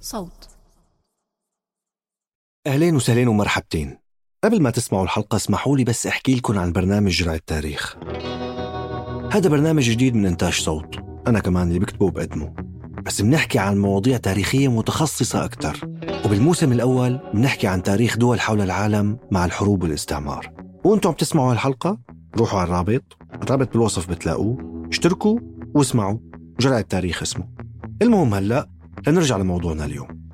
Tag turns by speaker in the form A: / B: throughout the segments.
A: صوت.
B: أهلين وسهلين ومرحبتين. قبل ما تسمعوا الحلقة اسمحوا لي بس أحكي لكم عن برنامج جرعة التاريخ. هذا برنامج جديد من إنتاج صوت، أنا كمان اللي بكتبه وبقدمه، بس بنحكي عن مواضيع تاريخية متخصصة أكتر. وبالموسم الأول بنحكي عن تاريخ دول حول العالم مع الحروب والاستعمار. وأنتم عم تسمعوا هالحلقة روحوا على الرابط بالوصف بتلاقوه، اشتركوا واسمعوا. جرعة التاريخ اسمه. المهم هلأ لنرجع لموضوعنا اليوم.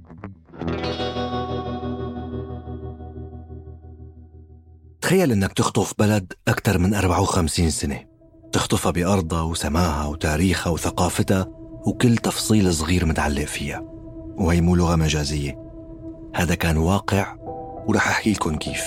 B: تخيل إنك تخطف بلد أكثر من 54 سنة، تخطفها بأرضها وسماها وتاريخها وثقافتها وكل تفصيل صغير متعلق فيها، وهي مو لغة مجازية. هذا كان واقع ورح أحكي لكم كيف.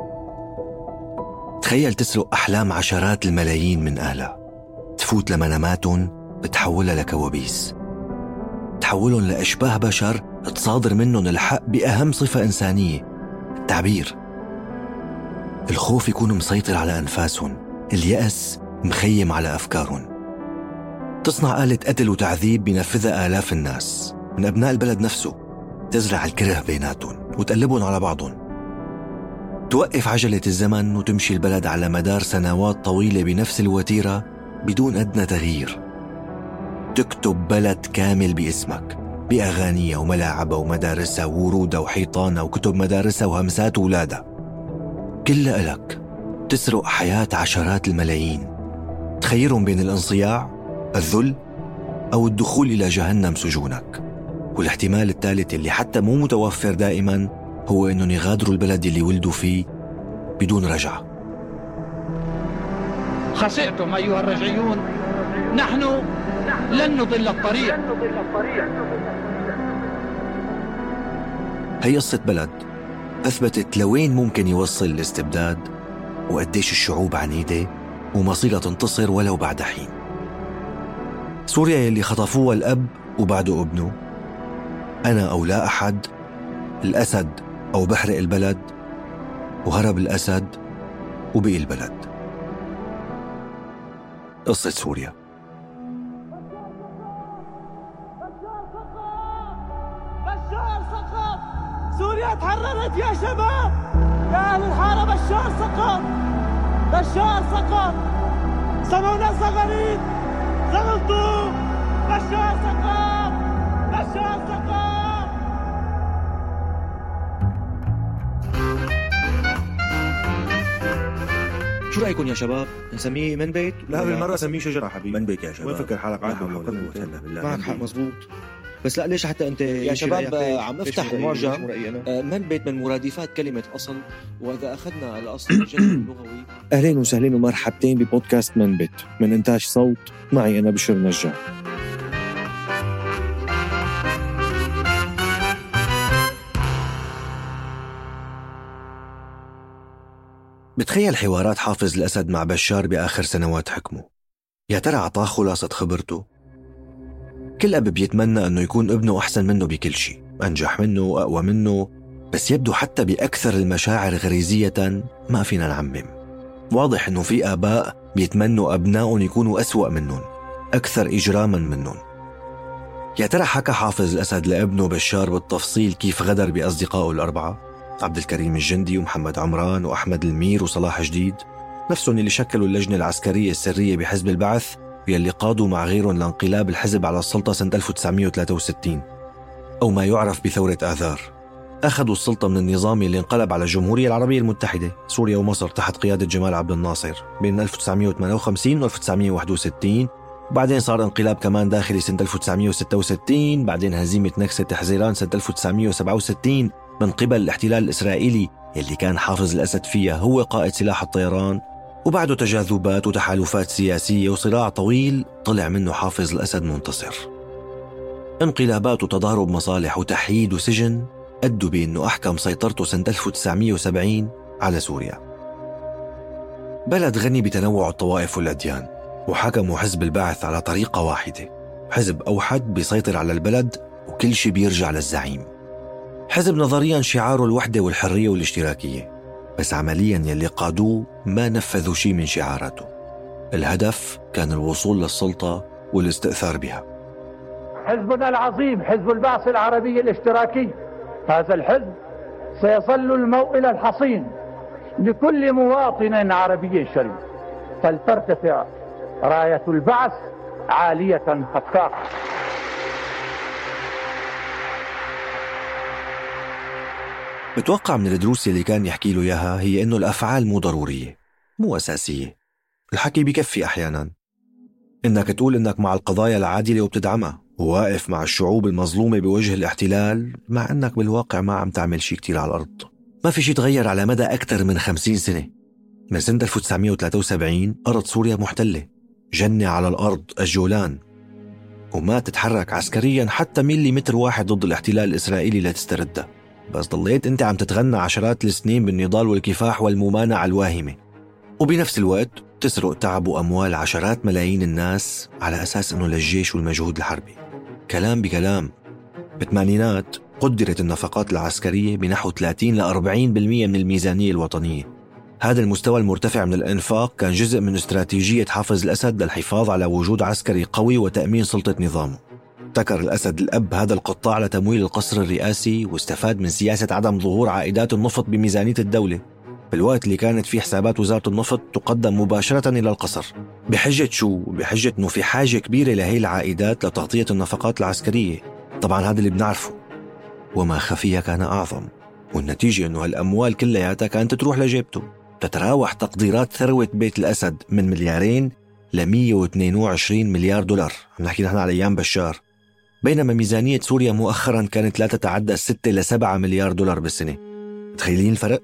B: تخيل تسرق أحلام عشرات الملايين من أهلها، تفوت لمناماتهم بتحولها لكوابيس، تحولهم لأشباه بشر تصادر منهم الحق بأهم صفة إنسانية، التعبير. الخوف يكون مسيطر على أنفاسهم، اليأس مخيم على أفكارهم. تصنع آلة قتل وتعذيب بينفذها آلاف الناس من أبناء البلد نفسه، تزرع الكره بيناتهم وتقلبهم على بعضهم. توقف عجلة الزمن وتمشي البلد على مدار سنوات طويلة بنفس الوتيرة بدون أدنى تغيير. تكتب بلد كامل باسمك، بأغانيها وملاعبها ومدارسها وورودها وحيطانها وكتب مدارسها وهمسات أولادها، كلها إلك. تسرق حياة عشرات الملايين، تخيرهم بين الانصياع، الذل، أو الدخول إلى جهنم سجونك. والاحتمال الثالث اللي حتى مو متوفر دائما هو أنهم يغادروا البلد اللي ولدوا فيه بدون رجعة.
C: خسئتم أيها الرجعيون، نحن لن نضل الطريق.
B: هي قصة بلد أثبتت لوين ممكن يوصل الاستبداد وقديش الشعوب عنيدة ومصيرها تنتصر ولو بعد حين. سوريا يلي خطفوها الأب وبعده ابنه، أنا أو لا أحد، الأسد أو بحرق البلد، وهرب الأسد وبقي البلد. قصة سوريا.
D: سوريا تحررت يا شباب، يا أهل الحارة. بشار سقط، بشار سقط، سمعونا صغيرين، زغلطوا. بشار سقط، بشار سقط.
E: شو رأيكم يا شباب؟ نسميه من بيت؟
B: لا بالمرة سميه شجرة حبيبي.
E: من بيت يا شباب.
B: وين فكر حالك
E: معك حق مزبوط. بس لا ليش حتى انت يا شباب عم افتح المعجم من بيت من مرادفات كلمة أصل، وإذا أخذنا الأصل الجذري اللغوي.
F: أهلين وسهلين ومرحبتين ببودكاست من بيت من إنتاج صوت، معي أنا بشر نجار.
B: بتخيل حوارات حافظ الأسد مع بشار بآخر سنوات حكمه. يا ترى عطاه خلاصة خبرته؟ كل أب بيتمنى أنه يكون ابنه أحسن منه بكل شيء، أنجح منه وأقوى منه، بس يبدو حتى بأكثر المشاعر غريزية ما فينا نعمم. واضح أنه في آباء بيتمنوا أبنائهم يكونوا أسوأ منهم، أكثر إجراما منهم. يا ترى حكى حافظ الأسد لابنه بشار بالتفصيل كيف غدر بأصدقائه الأربعة، عبد الكريم الجندي ومحمد عمران وأحمد المير وصلاح جديد، نفسهم اللي شكلوا اللجنة العسكرية السرية بحزب البعث واللي قادوا مع غيرهم لانقلاب الحزب على السلطة سنة 1963، أو ما يعرف بثورة آذار. أخذوا السلطة من النظام اللي انقلب على الجمهورية العربية المتحدة، سوريا ومصر، تحت قيادة جمال عبد الناصر بين 1958 و 1961. وبعدين صار انقلاب كمان داخلي سنة 1966، بعدين هزيمة نكسة حزيران سنة 1967 من قبل الاحتلال الإسرائيلي اللي كان حافظ الأسد فيها هو قائد سلاح الطيران، وبعده تجاذبات وتحالفات سياسية وصراع طويل طلع منه حافظ الأسد منتصر. انقلابات وتضارب مصالح وتحييد وسجن أدوا بأنه أحكم سيطرته سنة 1970 على سوريا، بلد غني بتنوع الطوائف والأديان، وحكموا حزب البعث على طريقة واحدة، حزب أوحد بيسيطر على البلد وكل شيء بيرجع للزعيم. حزب نظريا شعاره الوحدة والحرية والاشتراكية، بس عمليا يلي قادوه ما نفذوا شيء من شعاراته. الهدف كان الوصول للسلطة والاستئثار بها.
C: حزبنا العظيم حزب البعث العربي الاشتراكي، هذا الحزب سيظل الموئل الحصين لكل مواطن عربي شريف، فلترتفع راية البعث عالية فتاقة.
B: بتوقع من الدروس اللي كان يحكي له إياها هي إنه الأفعال مو ضرورية، مو أساسية. الحكي بيكفي أحياناً. إنك تقول إنك مع القضايا العادلة وبتدعمها وواقف مع الشعوب المظلومة بوجه الاحتلال، مع إنك بالواقع ما عم تعمل شي كتير على الأرض. ما في شي تغير على مدى أكثر من 50 سنة. من سنة 1973 أرض سوريا محتلة، جنة على الأرض الجولان، وما تتحرك عسكرياً حتى مليمتر واحد ضد الاحتلال الإسرائيلي لتستردها. بس ضليت أنت عم تتغنى عشرات السنين بالنضال والكفاح والممانعة الواهمة، وبنفس الوقت تسرق تعب وأموال عشرات ملايين الناس على أساس أنه للجيش والمجهود الحربي. كلام بكلام. بالثمانينات قدرت النفقات العسكرية بنحو 30 ل 40% من الميزانية الوطنية. هذا المستوى المرتفع من الإنفاق كان جزء من استراتيجية حافظ الأسد للحفاظ على وجود عسكري قوي وتأمين سلطة نظامه. ابتكر الأسد الأب هذا القطاع لتمويل القصر الرئاسي، واستفاد من سياسة عدم ظهور عائدات النفط بميزانية الدولة بالوقت اللي كانت فيه حسابات وزارة النفط تقدم مباشرة إلى القصر. بحجة شو؟ بحجة إنه في حاجة كبيرة لهي العائدات لتغطية النفقات العسكرية. طبعا هذا اللي بنعرفه، وما خفي كان أعظم، والنتيجة إنه هالأموال كلياتها كانت تروح لجيبته. تتراوح تقديرات ثروة بيت الأسد من 2 ل 122 مليار دولار، نحكي نحن على أيام بشار، بينما ميزانية سوريا مؤخرا كانت لا تتعدى 6 ل 7 مليار دولار بالسنة. تخيلين الفرق؟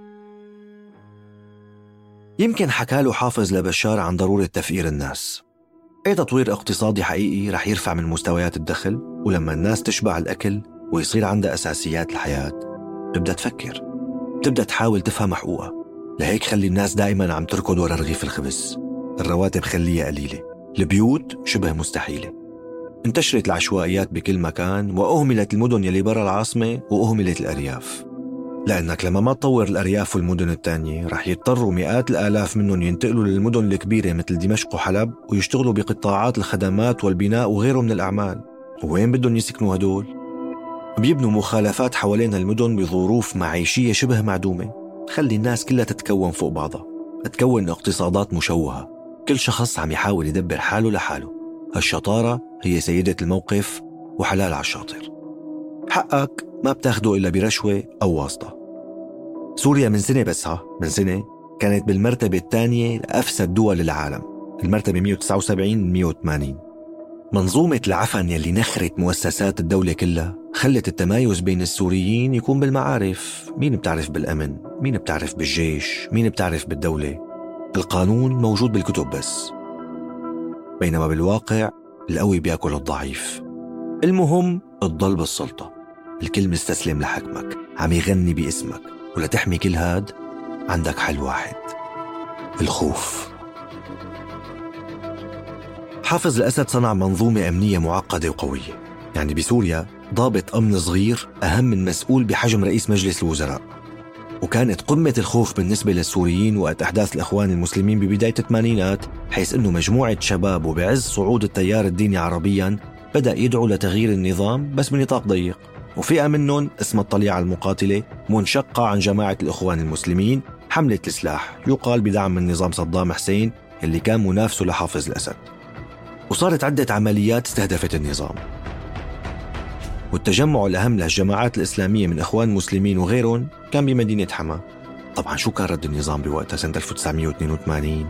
B: يمكن حكاله حافظ لبشار عن ضرورة تفقير الناس. أي تطوير اقتصادي حقيقي رح يرفع من مستويات الدخل، ولما الناس تشبع الأكل ويصير عندها أساسيات الحياة تبدأ تفكر، تبدأ تحاول تفهم حقوقها. لهيك خلي الناس دائما عم تركض ورا رغيف الخبز. الرواتب خليها قليلة، البيوت شبه مستحيلة. انتشرت العشوائيات بكل مكان، وأهملت المدن يلي برا العاصمة وأهملت الأرياف. لأنك لما ما تطور الأرياف والمدن التانية رح يضطروا مئات الآلاف منهم ينتقلوا للمدن الكبيرة مثل دمشق وحلب ويشتغلوا بقطاعات الخدمات والبناء وغيره من الأعمال. وين بدهم يسكنوا هدول؟ بيبنوا مخالفات حوالين المدن بظروف معيشية شبه معدومة، تخلي الناس كلها تتكون فوق بعضها، تكون اقتصادات مشوهة، كل شخص عم يحاول يدبر حاله لحاله. الشطارة هي سيدة الموقف وحلال على الشاطر. حقك ما بتاخده إلا برشوة أو واسطة. سوريا من سنة من سنة كانت بالمرتبة الثانية لأفسد دول العالم، المرتبة 179 من 180. منظومة العفن يلي نخرت مؤسسات الدولة كلها خلت التمايز بين السوريين يكون بالمعارف. مين بتعرف بالأمن، مين بتعرف بالجيش، مين بتعرف بالدولة. القانون موجود بالكتب بس، بينما بالواقع القوي بياكل الضعيف. المهم تضل بالسلطة، الكل مستسلم لحكمك، عم يغني باسمك، ولتحمي كل هاد عندك حل واحد: الخوف. حافظ الأسد صنع منظومة أمنية معقدة وقوية. يعني بسوريا ضابط أمن صغير أهم من مسؤول بحجم رئيس مجلس الوزراء. وكانت قمة الخوف بالنسبة للسوريين وقت أحداث الإخوان المسلمين ببداية الثمانينات، حيث أنه مجموعة شباب وبعز صعود التيار الديني عربيا بدأ يدعو لتغيير النظام بس بنطاق ضيق. وفئة منهم اسمها الطليعة المقاتلة، منشقة عن جماعة الإخوان المسلمين، حملة السلاح يقال بدعم من نظام صدام حسين اللي كان منافسه لحافظ الأسد. وصارت عدة عمليات استهدفت النظام. والتجمع الأهم للجماعات الإسلامية من إخوان مسلمين وغيرهم كان بمدينة حما. طبعا شو كان رد النظام بوقتها سنة 1982؟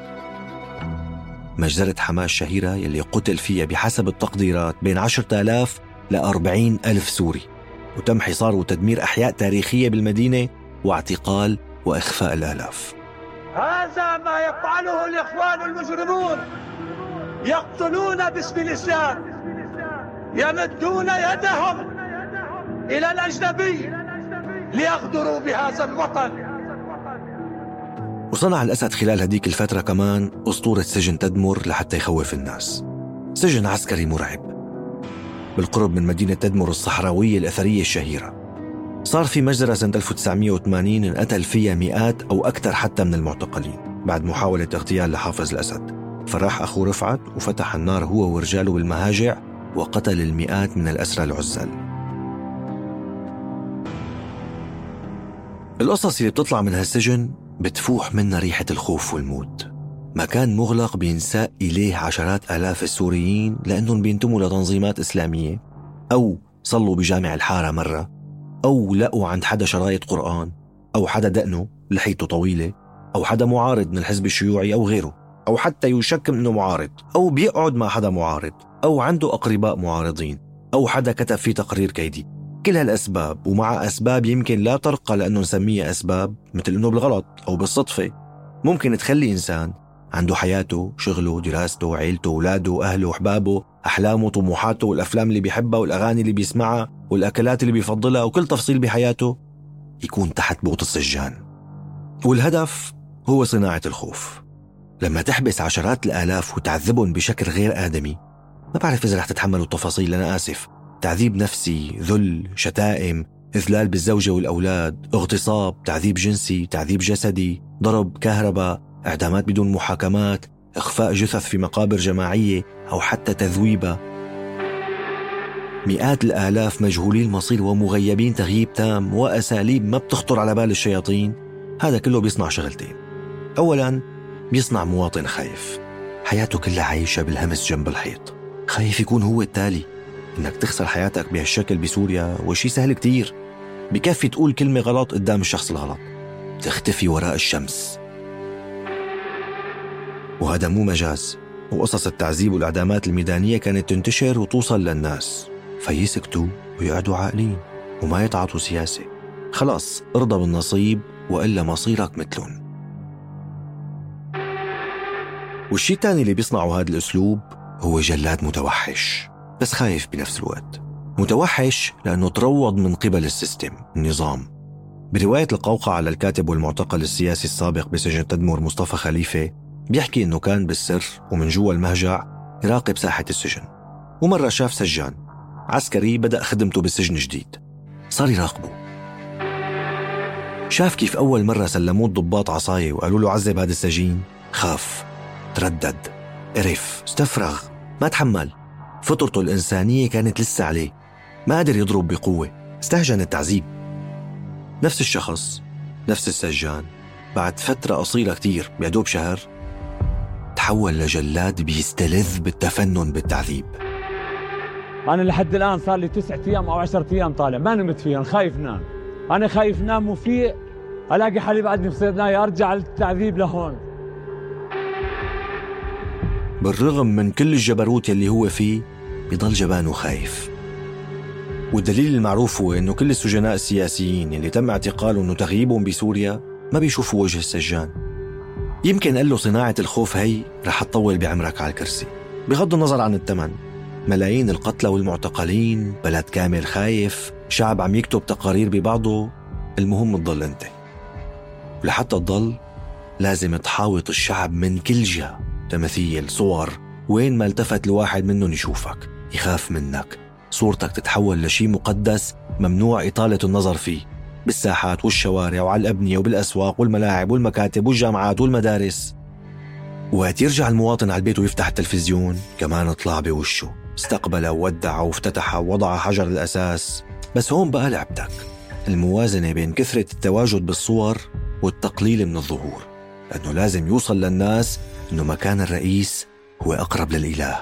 B: مجزرة حما الشهيرة يلي قتل فيها بحسب التقديرات بين 10,000 ل 40,000 سوري، وتم حصار وتدمير أحياء تاريخية بالمدينة واعتقال وإخفاء الآلاف.
D: هذا ما يفعله الإخوان المجرمون، يقتلون باسم الإسلام، يمدون يدهم إلى الأجنبي ليغدروا بهذا الوطن.
B: وصنع الأسد خلال هديك الفترة كمان أسطورة سجن تدمر لحتى يخوف الناس. سجن عسكري مرعب بالقرب من مدينة تدمر الصحراوية الأثرية الشهيرة. صار في مجزرة سنة 1980 انقتل فيها مئات أو أكثر حتى من المعتقلين بعد محاولة اغتيال لحافظ الأسد. فراح أخوه رفعت وفتح النار هو ورجاله بالمهاجع وقتل المئات من الأسرى العزل. القصص اللي بتطلع من هالسجن بتفوح منها ريحة الخوف والموت. مكان مغلق بينساق إليه عشرات آلاف السوريين لأنهم بينتموا لتنظيمات إسلامية، أو صلوا بجامع الحارة مرة، أو لقوا عند حدا شرايط قرآن، أو حدا دقنه لحيته طويلة، أو حدا معارض من الحزب الشيوعي أو غيره، أو حتى يشك إنه معارض، أو بيقعد مع حدا معارض، أو عنده أقرباء معارضين، أو حدا كتب فيه تقرير كيدي. كل هالأسباب، ومع أسباب يمكن لا ترقى لأنه نسميها أسباب، مثل إنه بالغلط أو بالصدفة، ممكن تخلي إنسان عنده حياته، شغله، دراسته، عيلته، أولاده، أهله، أحبابه، أحلامه، طموحاته، والأفلام اللي بيحبها، والأغاني اللي بيسمعها، والأكلات اللي بيفضلها، وكل تفصيل بحياته يكون تحت بوط السجان. والهدف هو صناعة الخوف. لما تحبس عشرات الآلاف وتعذبهم بشكل غير آدمي، ما بعرف إذا رح تتحملوا التفاصيل، أنا آسف، تعذيب نفسي، ذل، شتائم، إذلال بالزوجة والأولاد، اغتصاب، تعذيب جنسي، تعذيب جسدي، ضرب، كهرباء، إعدامات بدون محاكمات، إخفاء جثث في مقابر جماعية، أو حتى تذويبة. مئات الآلاف مجهولي المصير ومغيبين تغييب تام، وأساليب ما بتخطر على بال الشياطين. هذا كله بيصنع شغلتين. أولاً بيصنع مواطن خايف، حياته كلها عايشة بالهمس جنب الحيط، خايف يكون هو التالي. إنك تخسر حياتك بهالشكل بسوريا وشي سهل كتير، بكفي تقول كلمة غلط قدام الشخص الغلط، تختفي وراء الشمس. وهذا مو مجاز، وقصص التعذيب والإعدامات الميدانية كانت تنتشر وتوصل للناس، فيسكتوا ويقعدوا عاقلين وما يتعاطوا سياسة. خلاص ارضى بالنصيب وإلا مصيرك مثلهم. والشيء الثاني اللي بيصنعوا هذا الأسلوب هو جلاد متوحش، بس خايف بنفس الوقت. متوحش لأنه تروض من قبل السيستم، النظام. برواية القوقعة على الكاتب والمعتقل السياسي السابق بسجن تدمر مصطفى خليفة، بيحكي إنه كان بالسر ومن جوا المهجع يراقب ساحة السجن، ومرة شاف سجان عسكري بدأ خدمته بالسجن جديد، صار يراقبه. شاف كيف أول مرة سلموه الضباط عصاية وقالوا له عذب هذا السجين، خاف، تردد، قرف، استفرغ، ما تحمل. فطرته الإنسانية كانت لسه عليه، ما قدر يضرب بقوة، استهجن التعذيب. نفس الشخص، نفس السجان، بعد فترة قصيرة كتير، بيدوب شهر، تحول لجلاد بيستلذ بالتفنن بالتعذيب.
A: أنا لحد الآن صار لي 9 أيام أو 10 أيام طالع، ما نمت فيه، أنا خايف نام. أنا خايف نام وفي ألاقي حالي بعدني في صيدناية أرجع للتعذيب لهون.
B: بالرغم من كل الجبروت اللي هو فيه، بيضل جبان وخايف. والدليل المعروف هو إنه كل السجناء السياسيين اللي تم اعتقالهم وتغييبهم بسوريا ما بيشوفوا وجه السجان. يمكن قال له صناعة الخوف هي رح تطول بعمرك على الكرسي، بغض النظر عن الثمن. ملايين القتلى والمعتقلين، بلد كامل خايف، شعب عم يكتب تقارير ببعضه، المهم تضل انت. ولحتى تضل لازم تحاوط الشعب من كل جهة، تمثيل، صور، وين ما التفت الواحد منهم يشوفك يخاف منك، صورتك تتحول لشي مقدس ممنوع إطالة النظر فيه، بالساحات والشوارع وعلى الأبنية وبالأسواق والملاعب والمكاتب والجامعات والمدارس. وقت يرجع المواطن على البيت ويفتح التلفزيون كمان طلع بوشه، استقبل وودع وافتتح ووضع حجر الأساس. بس هون بقى لعبتك، الموازنة بين كثرة التواجد بالصور والتقليل من الظهور، لأنه لازم يوصل للناس إنه مكان الرئيس هو أقرب للإله،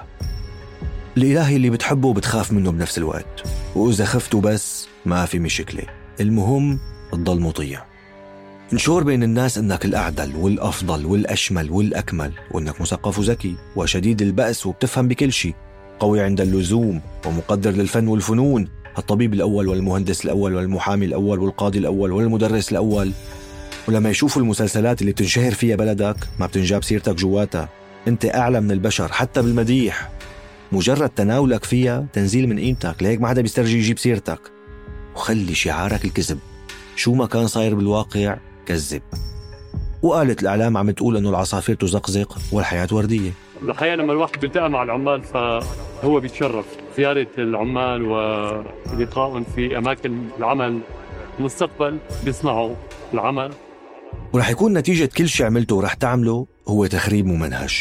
B: الإله اللي بتحبه وبتخاف منه بنفس الوقت. وإذا خفته بس ما في مشكلة، المهم تضل مطيع. انشور بين الناس إنك الأعدل والأفضل والأشمل والأكمل، وإنك مثقف وذكي وشديد البأس وبتفهم بكل شيء، قوي عند اللزوم ومقدر للفن والفنون، الطبيب الأول والمهندس الأول والمحامي الأول والقاضي الأول والمدرس الأول. ولما يشوفوا المسلسلات اللي بتنشهر فيها بلدك ما بتنجاب سيرتك جواتها، انت أعلى من البشر حتى بالمديح، مجرد تناولك فيها تنزيل من قيمتك، لهيك ما حدا بيسترجي يجيب سيرتك. وخلي شعارك الكذب، شو ما كان صاير بالواقع كذب. وقالت الإعلام عم تقول إنه العصافير تزقزق والحياة وردية.
G: الحقيقة لما الواحد بيلتقى مع العمال فهو بيتشرف زيارة العمال ولقائهم في أماكن العمل. المستقبل بيصنعوا العمل،
B: ورح يكون نتيجة كل شيء عملته ورح تعمله هو تخريب ممنهج،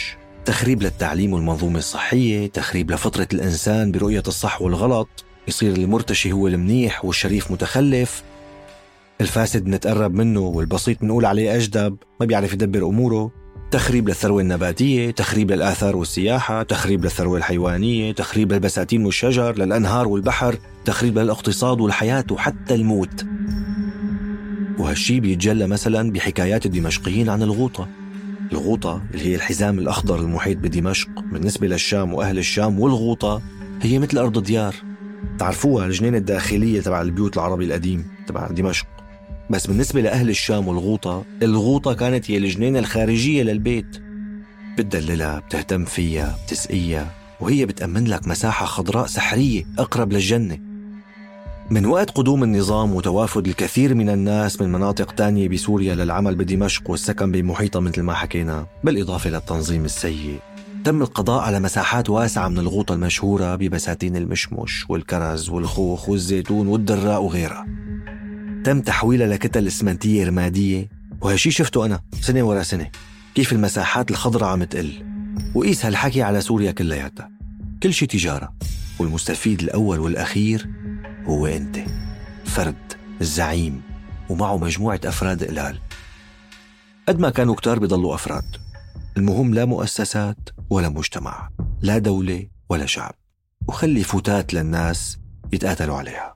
B: تخريب للتعليم والمنظومة الصحية، تخريب لفطرة الإنسان برؤية الصح والغلط، يصير المرتشي هو المنيح والشريف متخلف، الفاسد نتقرب منه والبسيط نقول عليه أجدب ما بيعرف يدبر أموره، تخريب للثروة النباتية، تخريب للآثار والسياحة، تخريب للثروة الحيوانية، تخريب للبساتين والشجر، للأنهار والبحر، تخريب للاقتصاد والحياة وحتى الموت. وهالشي بيتجلى مثلا بحكايات الدمشقيين عن الغوطة. الغوطة اللي هي الحزام الأخضر المحيط بدمشق بالنسبة للشام وأهل الشام، والغوطة هي مثل أرض ديار، تعرفوها الجنين الداخلية تبع البيوت العربي القديم تبع دمشق. بس بالنسبة لأهل الشام والغوطة، الغوطة كانت هي الجنينة الخارجية للبيت، بتدللها، بتهتم فيها، بتسقيها، وهي بتأمن لك مساحة خضراء سحرية أقرب للجنة. من وقت قدوم النظام وتوافد الكثير من الناس من مناطق تانية بسوريا للعمل بدمشق والسكن بمحيطها مثل ما حكينا، بالإضافة للتنظيم السيء، تم القضاء على مساحات واسعة من الغوطة المشهورة ببساتين المشمش والكرز والخوخ والزيتون والدراء وغيرها. تم تحويلها لكتل اسمنتية رمادية، وهالشي شفته أنا سنة ورا سنة كيف المساحات الخضراء عم تقل. وقيس هالحكي على سوريا كلياتها، كل شي تجارة، والمستفيد الأول والأخير هو أنت، فرد الزعيم ومعه مجموعة أفراد قلال. قد ما كانوا كتار بيضلوا أفراد، المهم لا مؤسسات ولا مجتمع، لا دولة ولا شعب، وخلي فتات للناس يتقاتلوا عليها.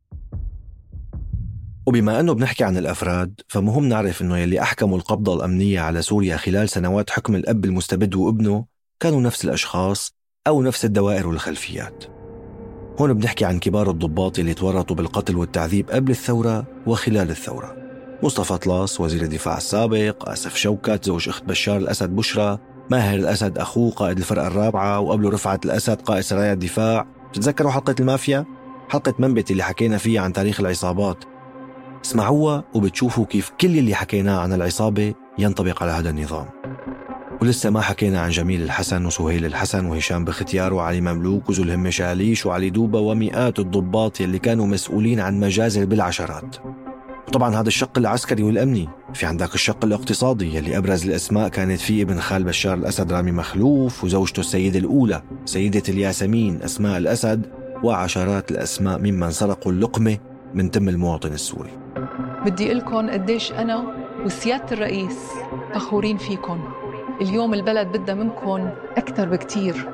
B: وبما أنه بنحكي عن الأفراد، فمهم نعرف أنه يلي أحكموا القبضة الأمنية على سوريا خلال سنوات حكم الأب المستبد وابنه كانوا نفس الأشخاص أو نفس الدوائر والخلفيات. هون بنحكي عن كبار الضباط اللي تورطوا بالقتل والتعذيب قبل الثورة وخلال الثورة: مصطفى طلاس وزير الدفاع السابق، آسف شوكت زوج أخت بشار الأسد بشرى، ماهر الأسد أخوه قائد الفرقة الرابعة، وقبله رفعت الأسد قائد سرايا الدفاع. تتذكروا حلقة المافيا؟ حلقة منبت اللي حكينا فيها عن تاريخ العصابات. اسمعوها وبتشوفوا كيف كل اللي حكيناه عن العصابة ينطبق على هذا النظام. ولسه ما حكينا عن جميل الحسن وسهيل الحسن وهشام بختيار وعلي مملوك وذو الهمة شاليش وعلي دوبة ومئات الضباط يلي كانوا مسؤولين عن مجازر بالعشرات. وطبعا هذا الشق العسكري والأمني. في عندك الشق الاقتصادي يلي أبرز الأسماء كانت فيه ابن خال بشار الأسد رامي مخلوف، وزوجته السيدة الأولى سيدة الياسمين أسماء الأسد، وعشرات الأسماء ممن سرقوا اللقمة من تم المواطن السوري.
H: بدي أقولكم قديش أنا وسيادة الرئيس فخورين فيكم. اليوم البلد بدها منكم أكثر بكتير.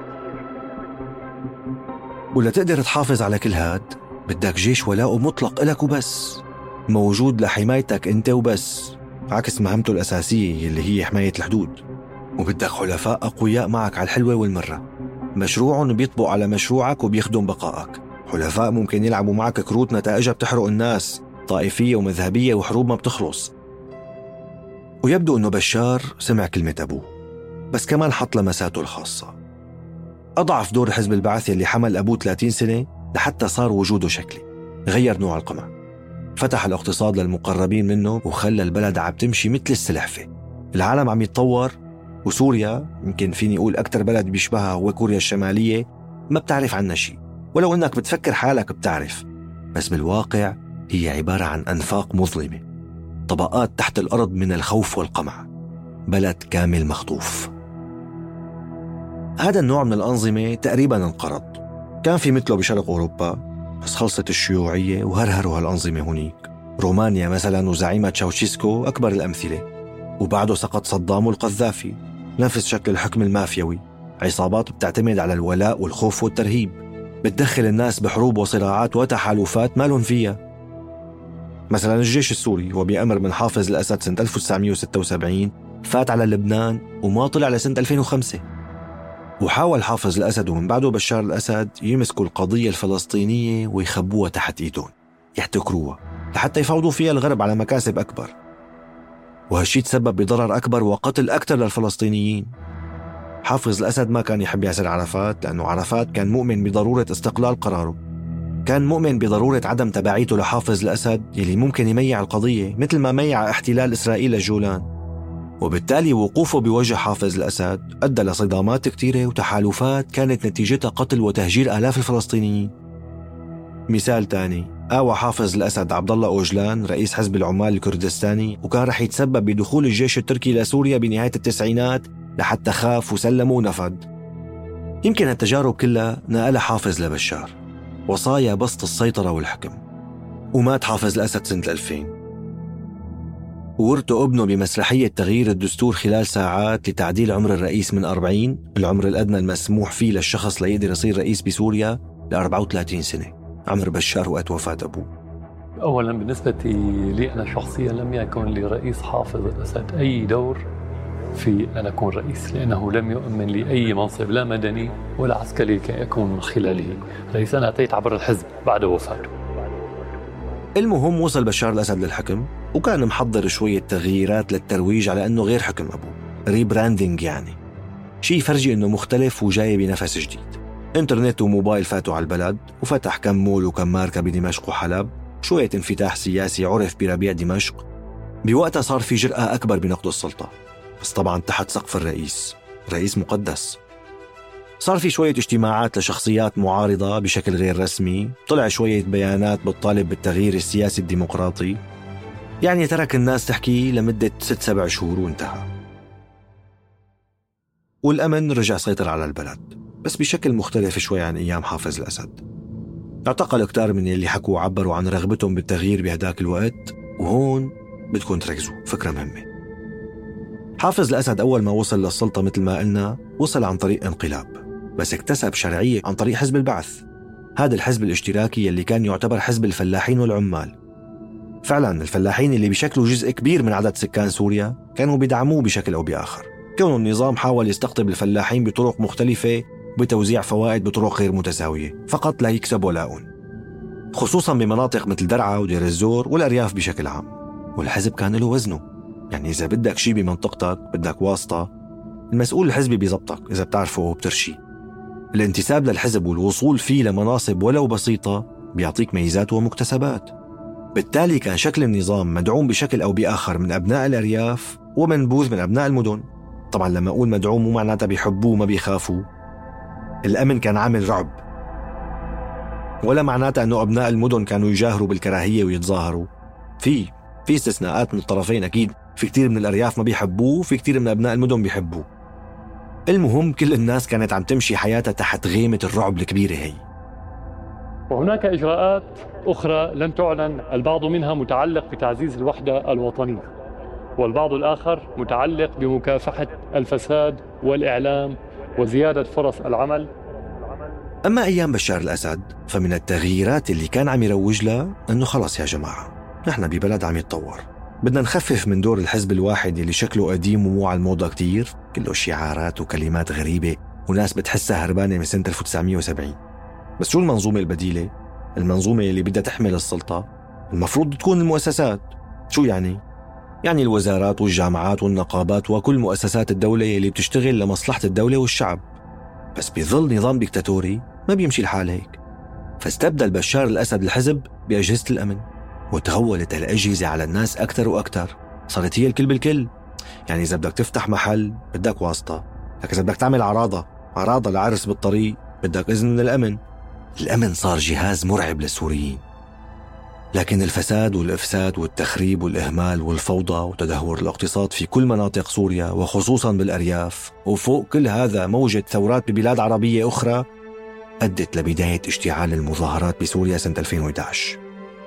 B: ولا تقدر تحافظ على كل هاد بدك جيش ولاء مطلق إلك وبس، موجود لحمايتك أنت وبس، عكس مهمته الأساسية اللي هي حماية الحدود. وبدك حلفاء أقوياء معك على الحلوة والمرة، مشروعهم بيطبق على مشروعك وبيخدم بقائك. حلفاء ممكن يلعبوا معك كروت نتائجها بتحرق الناس، طائفية ومذهبية وحروب ما بتخلص. ويبدو أنه بشار سمع كلمة أبوه، بس كمان حط لمساته الخاصة. أضعف دور حزب البعث اللي حمل أبوه 30 سنة لحتى صار وجوده شكلي. غير نوع القمع، فتح الاقتصاد للمقربين منه وخلى البلد عم تمشي مثل السلحفة. العالم عم يتطور، وسوريا يمكن فيني أقول أكتر بلد بيشبهها هو كوريا الشمالية ما بتعرف عنها شيء، ولو أنك بتفكر حالك بتعرف، بس بالواقع هي عبارة عن أنفاق مظلمة، طبقات تحت الأرض من الخوف والقمع، بلد كامل مخطوف. هذا النوع من الأنظمة تقريباً انقرض. كان في مثله بشرق أوروبا، بس خلصت الشيوعية وهرهروا هالأنظمة هنيك. رومانيا مثلاً وزعيمة تشاوشيسكو أكبر الأمثلة، وبعده سقط صدام والقذافي. نفس شكل الحكم المافيوي، عصابات بتعتمد على الولاء والخوف والترهيب، بتدخل الناس بحروب وصراعات وتحالفات ما لهم فيها. مثلا الجيش السوري هو بأمر من حافظ الأسد سنة 1976 فات على لبنان وما طلع لسنة 2005. وحاول حافظ الأسد ومن بعده بشار الأسد يمسكوا القضية الفلسطينية ويخبوها تحت إيدهم، يحتكروها لحتى يفاوضوا فيها الغرب على مكاسب أكبر. وهالشي تسبب بضرر أكبر وقتل أكثر للفلسطينيين. حافظ الأسد ما كان يحب ياسر عرفات، لأنه عرفات كان مؤمن بضرورة استقلال قراره، كان مؤمن بضرورة عدم تبعيته لحافظ الأسد يلي ممكن يميع القضية مثل ما ميع احتلال إسرائيل للجولان. وبالتالي وقوفه بوجه حافظ الأسد أدى لصدامات كتيرة وتحالفات كانت نتيجتها قتل وتهجير آلاف الفلسطينيين. مثال تاني، آوى حافظ الأسد عبد الله أوجلان رئيس حزب العمال الكردستاني، وكان رح يتسبب بدخول الجيش التركي لسوريا بنهاية التسعينات لحتى خاف وسلم ونفد. يمكن التجارب كلها نقلها حافظ لبشار وصايا بسط السيطرة والحكم. ومات حافظ الأسد سنة 2000، وورثه ابنه بمسرحية تغيير الدستور خلال ساعات لتعديل عمر الرئيس من 40، العمر الأدنى المسموح فيه للشخص ليقدر يصير رئيس بسوريا، ل 34 سنة، عمر بشار وقت وفاة أبوه.
G: أولا بالنسبة لي أنا شخصيا لم يكن لرئيس حافظ الأسد أي دور في أن أكون رئيس، لأنه لم يؤمن لي أي منصب لا مدني ولا عسكري كي أكون من خلاله رئيس. أنا أتيت عبر الحزب بعد وفاته.
B: المهم وصل بشار الأسد للحكم، وكان محضر شوية تغييرات للترويج على أنه غير حكم أبوه، ريبراندينج يعني، شيء فرجي أنه مختلف وجاي بنفس جديد. انترنت وموبايل فاتوا على البلد، وفتح كم مول وكم ماركة بدمشق وحلب، شوية انفتاح سياسي عرف بربيع دمشق. بوقتها صار في جرأة أكبر بنقض السلطة، بس طبعا تحت سقف الرئيس مقدس. صار في شوية اجتماعات لشخصيات معارضة بشكل غير رسمي، طلع شوية بيانات بتطالب بالتغيير السياسي الديمقراطي، يعني ترك الناس تحكي لمدة 6-7 شهور وانتهى. والأمن رجع سيطر على البلد، بس بشكل مختلف شوي عن أيام حافظ الأسد. اعتقل كتار من اللي حكوا وعبروا عن رغبتهم بالتغيير بهداك الوقت، وهون بدكم تركزوا فكرة مهمة. حافظ الأسد أول ما وصل للسلطة مثل ما قلنا وصل عن طريق انقلاب، بس اكتسب شرعية عن طريق حزب البعث، هذا الحزب الاشتراكي اللي كان يعتبر حزب الفلاحين والعمال. فعلا الفلاحين اللي بيشكلوا جزء كبير من عدد سكان سوريا كانوا بيدعموه بشكل أو بآخر، كون النظام حاول يستقطب الفلاحين بطرق مختلفة بتوزيع فوائد بطرق غير متساوية فقط لا يكسب ولاء، خصوصا بمناطق مثل درعا ودير الزور والأرياف بشكل عام. والحزب كان له وزنه، يعني إذا بدك شيء بمنطقتك بدك واسطة، المسؤول الحزبي بيزبطك إذا بتعرفه وبترشي. الانتساب للحزب والوصول فيه لمناصب ولو بسيطة بيعطيك ميزات ومكتسبات. بالتالي كان شكل النظام مدعوم بشكل أو بآخر من أبناء الأرياف ومنبوذ من أبناء المدن. طبعا لما أقول مدعوم مو معناتها بيحبوه ما بيخافوا، الأمن كان عامل رعب، ولا معناتها أنه أبناء المدن كانوا يجاهروا بالكراهية ويتظاهروا. في استثناءات من الطرفين أكيد، في كتير من الأرياف ما بيحبوه، في كتير من أبناء المدن بيحبوه. المهم كل الناس كانت عم تمشي حياتها تحت غيمة الرعب الكبيرة هي.
G: وهناك إجراءات أخرى لم تعلن، البعض منها متعلق بتعزيز الوحدة الوطنية، والبعض الآخر متعلق بمكافحة الفساد والإعلام وزيادة فرص العمل.
B: أما أيام بشار الأسد فمن التغييرات اللي كان عم يروج لها أنه خلص يا جماعة نحن ببلد عم يتطور، بدنا نخفف من دور الحزب الواحد اللي شكله قديم ومو على الموضة كتير، كله شعارات وكلمات غريبة وناس بتحسها هربانة من سنة 1970. بس شو المنظومة البديلة؟ المنظومة اللي بدها تحمل السلطة المفروض تكون المؤسسات. شو يعني؟ يعني الوزارات والجامعات والنقابات وكل مؤسسات الدولة اللي بتشتغل لمصلحة الدولة والشعب. بس بظل نظام ديكتاتوري ما بيمشي الحال هيك، فاستبدل بشار الأسد الحزب بأجهزة الأمن، وتغولت الأجهزة على الناس أكتر وأكتر، صارت هي الكل بالكل. يعني إذا بدك تفتح محل بدك واسطة، لكن إذا بدك تعمل عراضة لعرس بالطريق بدك إذن من الأمن. الأمن صار جهاز مرعب للسوريين. لكن الفساد والإفساد والتخريب والإهمال والفوضى وتدهور الاقتصاد في كل مناطق سوريا وخصوصا بالأرياف، وفوق كل هذا موجة ثورات ببلاد عربية أخرى، أدت لبداية اشتعال المظاهرات بسوريا سنة 2011.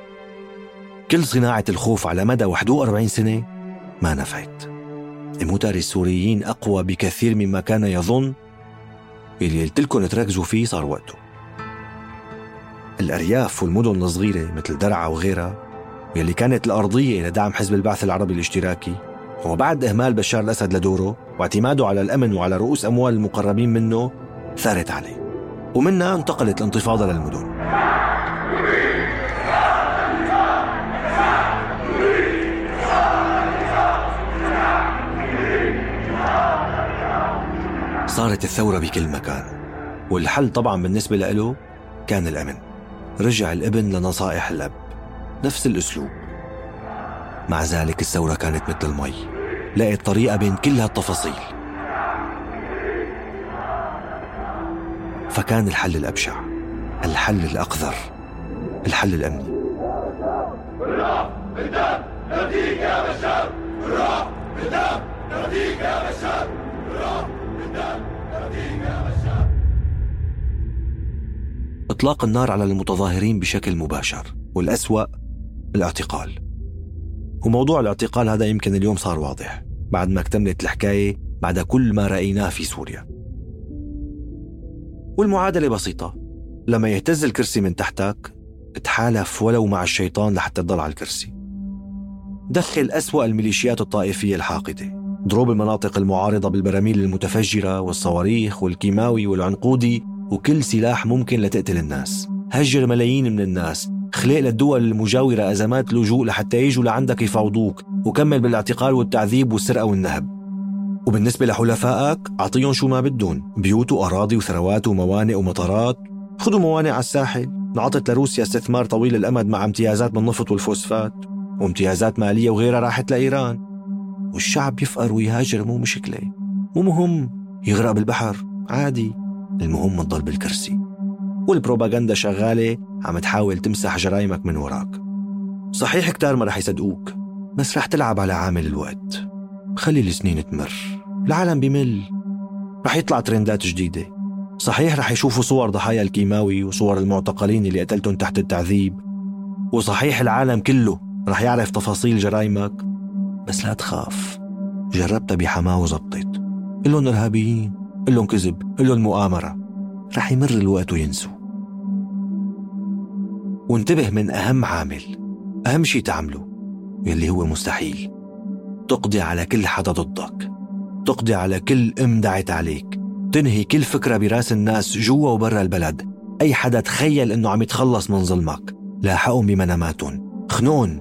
B: كل صناعة الخوف على مدى 41 سنة ما نفعت. المتار السوريين أقوى بكثير مما كان يظن. اللي قلت لكم تركزوا فيه صار وقته. الأرياف والمدن الصغيرة مثل درعا وغيرها، واللي كانت الأرضية لدعم حزب البعث العربي الاشتراكي، وبعد إهمال بشار الأسد لدوره واعتماده على الأمن وعلى رؤوس أموال المقربين منه، ثارت عليه، ومنها انتقلت الانتفاضة للمدن. صارت الثورة بكل مكان، والحل طبعا بالنسبة له كان الأمن. رجع الابن لنصائح الأب، نفس الأسلوب. مع ذلك الثورة كانت مثل المي، لقيت طريقة بين كل هالتفاصيل. فكان الحل الأبشع، الحل الأقذر، الحل الأمني. بالروح بالدم نرضيك يا بشار، بالروح بالدم نرضيك يا بشار، بالروح إطلاق النار على المتظاهرين بشكل مباشر، والأسوأ الاعتقال. وموضوع الاعتقال هذا يمكن اليوم صار واضح بعد ما اكتملت الحكاية بعد كل ما رأيناه في سوريا. والمعادلة بسيطة، لما يهتز الكرسي من تحتك اتحالف ولو مع الشيطان لحتى تضل على الكرسي. دخل أسوأ الميليشيات الطائفية الحاقدة، ضروب المناطق المعارضة بالبراميل المتفجرة والصواريخ والكيماوي والعنقودي وكل سلاح ممكن لتقتل الناس، هجر ملايين من الناس، خلق للدول المجاورة أزمات لجوء لحتى يجوا لعندك يفاوضوك، وكمل بالاعتقال والتعذيب والسرقة والنهب. وبالنسبة لحلفائك أعطيهم شو ما بدون، بيوت وأراضي وثروات وموانئ ومطارات. خدوا موانئ على الساحل، انعطت لروسيا استثمار طويل الأمد مع امتيازات بالنفط والفوسفات، وامتيازات مالية وغيرها راحت لإيران. والشعب يفقر ويهاجر، مو مشكلة، مو مهم يغرق بالبحر عادي، المهم تضل بالكرسي. والبروباغندا شغالة عم تحاول تمسح جرائمك من وراك. صحيح كتار ما رح يصدقوك، بس رح تلعب على عامل الوقت. خلي السنين تمر، العالم بيمل، رح يطلع ترندات جديدة. صحيح رح يشوفوا صور ضحايا الكيماوي وصور المعتقلين اللي قتلتهم تحت التعذيب، وصحيح العالم كله رح يعرف تفاصيل جرائمك، بس لا تخاف، جربتها بحماه وزبطت. قلن إرهابيين، قلن كذب، قلن مؤامرة، رح يمر الوقت وينسوا. وانتبه من أهم عامل، أهم شي تعمله يلي هو مستحيل، تقضي على كل حدا ضدك، تقضي على كل دعت عليك، تنهي كل فكرة براس الناس جوا وبرا البلد. أي حدا تخيل إنه عم يتخلص من ظلمك، لاحقهم بمناماتهم، خنون.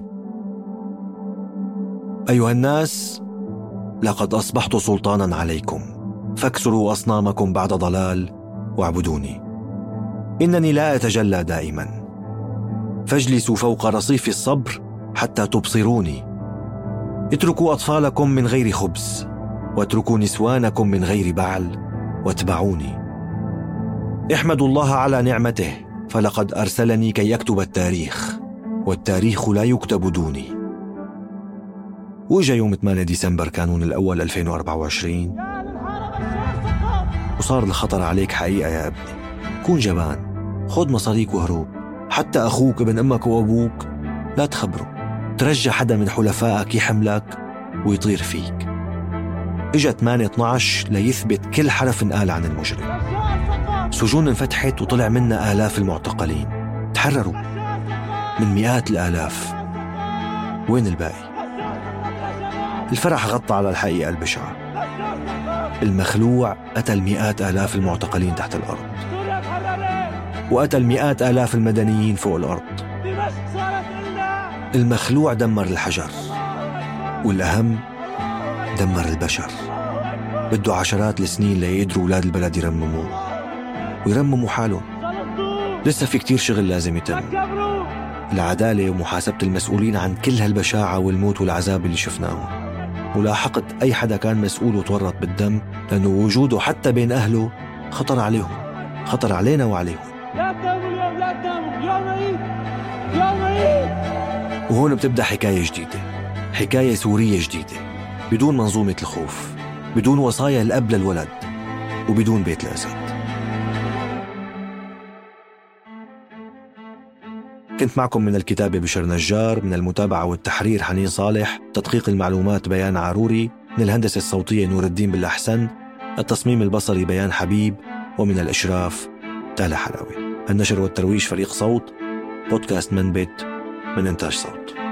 B: أيها الناس، لقد أصبحت سلطانا عليكم، فاكسروا أصنامكم بعد ضلال واعبدوني. إنني لا أتجلى دائما، فاجلسوا فوق رصيف الصبر حتى تبصروني. اتركوا أطفالكم من غير خبز، واتركوا نسوانكم من غير بعل، واتبعوني. احمدوا الله على نعمته، فلقد أرسلني كي يكتب التاريخ، والتاريخ لا يكتب دوني. وإجا يوم 8 ديسمبر كانون الأول 2024، وصار الخطر عليك حقيقة يا ابني. كون جبان، خد مصاريك وهروب. حتى أخوك ابن أمك وأبوك لا تخبره، ترجع حدا من حلفائك يحملك ويطير فيك. إجا 8/12 ليثبت كل حرف انقال عن المجرم. سجون انفتحت وطلع منا آلاف المعتقلين، تحرروا من مئات الآلاف. وين الباقي؟ الفرح غطى على الحقيقة البشعة. المخلوع قتل مئات آلاف المعتقلين تحت الأرض، وقتل مئات آلاف المدنيين فوق الأرض. المخلوع دمر الحجر، والأهم دمر البشر. بده عشرات السنين ليقدروا أولاد البلد يرمموه ويرمموا حالهم. لسه في كتير شغل لازم يتم، العدالة ومحاسبة المسؤولين عن كل هالبشاعة والموت والعذاب اللي شفناه، ملاحقة أي حدا كان مسؤول وتورط بالدم، لأنه وجوده حتى بين أهله خطر عليهم، خطر علينا وعليهم.
I: لا تناموا اليوم، لا تناموا، يوم عيد، يوم عيد.
B: وهون بتبدأ حكاية جديدة، حكاية سورية جديدة، بدون منظومة الخوف، بدون وصايا الأب للولد، وبدون بيت الأسد. كنت معكم من الكتابة بشر نجار، من المتابعة والتحرير حنين صالح، تدقيق المعلومات بيان عروري، من الهندسة الصوتية نور الدين بالأحسن، التصميم البصري بيان حبيب، ومن الإشراف تالا حلاوي. النشر والترويج فريق صوت، بودكاست منبت من إنتاج صوت.